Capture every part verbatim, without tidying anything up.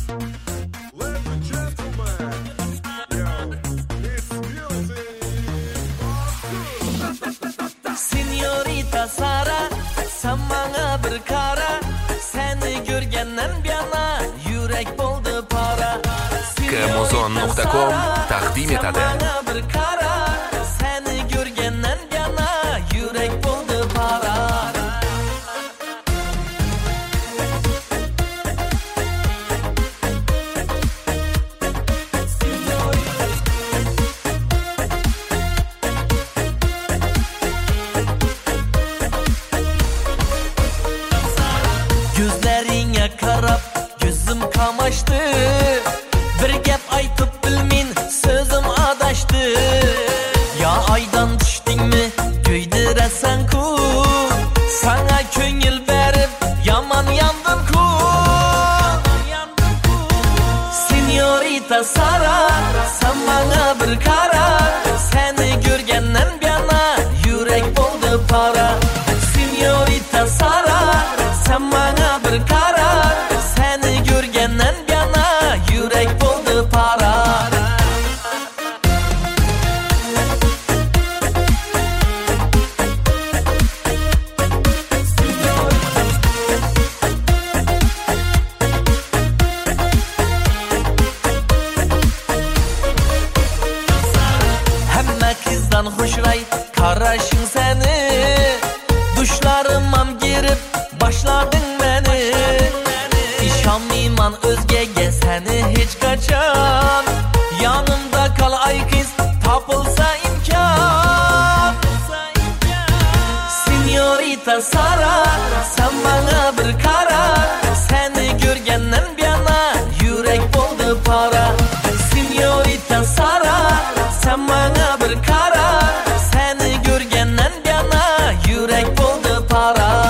Signorita Sara, sen bana bir kara. Seni görgenden bir yana yürek buldu para. Kmozon nokta com taqdim etadi. Seni görgenden bir yana yürek buldu para. Gözlerine karab gözüm kamaştı. Bir gep aytıp bilmin sözüm adaştı. Ya aydan düştün mü göydüresen ku. Sana köngül verip yaman yandım ku. Signorita Sara, sen bana bir kara. Seni görgenden bir yana yürek buldu para. Signorita Sara, sen bana bir kara. Seni görgenden bir yana yürek buldu para. Hemme kızdan hoşray karaşın seni. Duşlarımam girip başladın beni. İşanmayman özgege seni hiç kaçan. Yanımda kal ay kız tapılsa imkan. Signorita Sara, sen bana bir kara. Seni görgenden bir yana yürek buldu para. Signorita Sara, sen bana bir kara. Seni görgenden bir yana yürek buldu para.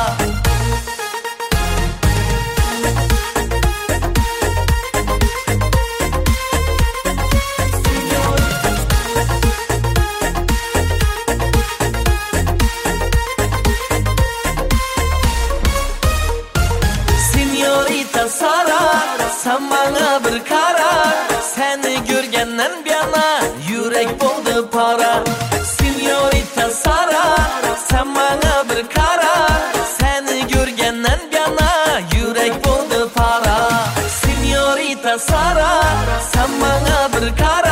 Signorita Sara, sen bana bir kara. Seni görgenden bir yana yürek buldu para. Signorita Sara, sen bana bir kara. Seni görgenden bir yana yürek buldu para. Signorita Sara, sen bana bir kara.